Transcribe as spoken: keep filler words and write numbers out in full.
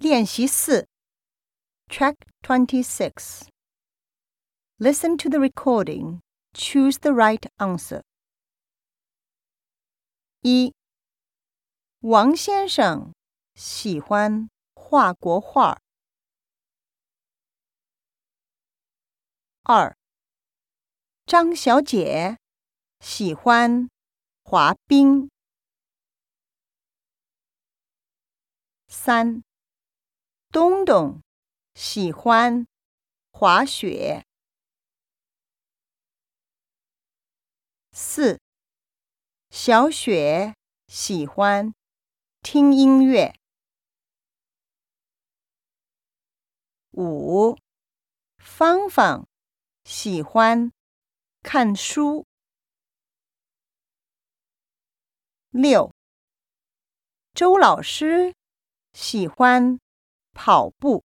练习四 Track twenty-six. Listen to the recording. Choose the right answer. 一、王先生喜欢画国画。二、张小姐喜欢滑冰。三、东东喜欢滑雪。四、小雪喜欢听音乐。五、芳芳喜欢看书。六、周老师喜欢跑步。